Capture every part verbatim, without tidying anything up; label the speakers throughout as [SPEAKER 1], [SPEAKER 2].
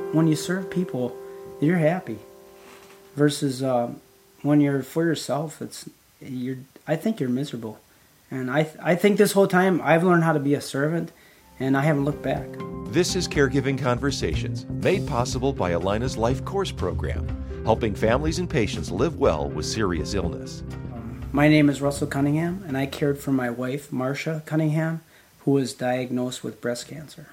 [SPEAKER 1] when you serve people, you're happy. Versus uh, when you're for yourself, it's you're. I think you're miserable. And I th- I think this whole time I've learned how to be a servant, and I haven't looked back.
[SPEAKER 2] This is Caregiving Conversations, made possible by Allina's Life Course program, helping families and patients live well with serious illness.
[SPEAKER 1] Um, my name is Russell Cunningham, and I cared for my wife, Marcia Cunningham, who was diagnosed with breast cancer.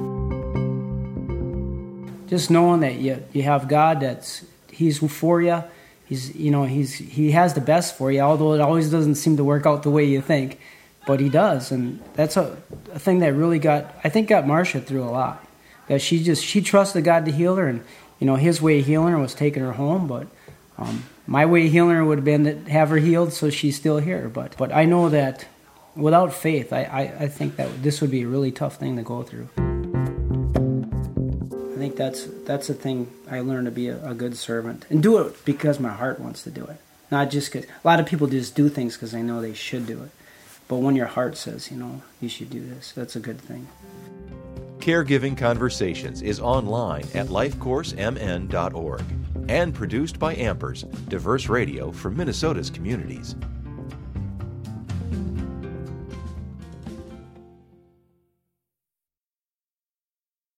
[SPEAKER 1] Just knowing that you you have God, that's He's for you. He's you know he's he has the best for you, although it always doesn't seem to work out the way you think, but He does, and that's a, a thing that really got I think got Marcia through a lot. That she just she trusted God to heal her, and you know His way of healing her was taking her home, but um, my way of healing her would have been to have her healed so she's still here. But but I know that without faith, I, I, I think that this would be a really tough thing to go through. I think that's that's the thing I learned, to be a, a good servant and do it because my heart wants to do it, not just because a lot of people just do things because they know they should do it. But when your heart says, you know, you should do this, that's a good thing.
[SPEAKER 2] Caregiving Conversations is online at life course m n dot org and produced by Ampers, diverse radio for Minnesota's communities.